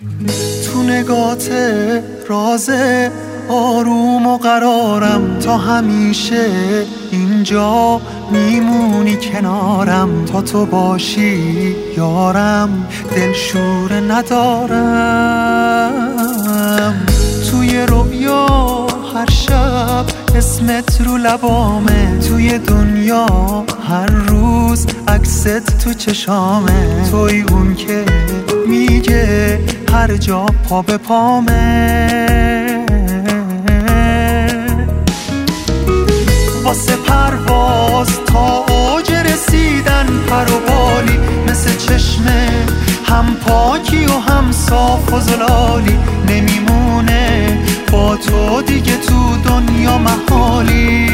تو نگات رازه آروم و قرارم، تا همیشه اینجا میمونی کنارم، تا تو باشی یارم دلشوره ندارم. توی رویا هر شب اسمت رو لبامه، توی دنیا هر روز عکست تو چشامه، توی اون که میگه هر جا پا به پامه. واسه پرواز تا اوج رسیدن پر و بالی، مثل چشمه هم پاکی و هم صاف و زلالی، نمیمونه با تو دیگه تو دنیا محالی.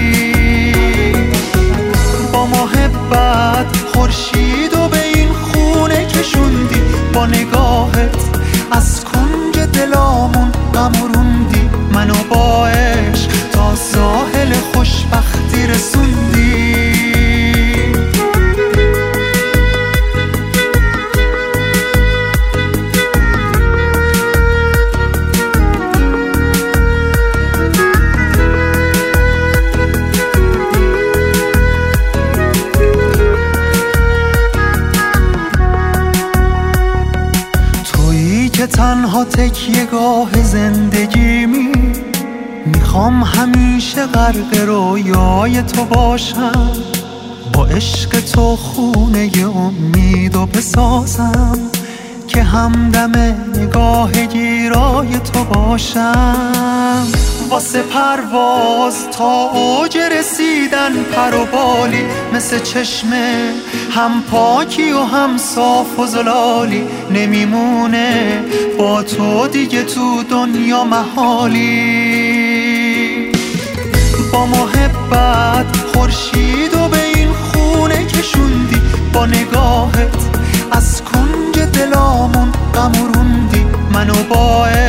با محبت خورشید و به این خونه کشوندی، با نگاهت از کنج دلامون غموروندی، منو با عشق تا ساحل خوشبختی رسوندی. که تنها تکیه‌گاه زندگیمی، میخوام همیشه غرق رویای تو باشم، با عشق تو خونه امیدو بسازم، که همدم نگاه گیرای تو باشم. واسه پرواز تا اوج رسیدن پر و بالی، مثل چشمه هم پاکی و هم صاف و زلالی، نمیمونه با تو دیگه تو دنیا محالی. با محبت خورشید و به این خونه کشوندی، با نگاهت از کنج دلامون غموروندی، منو با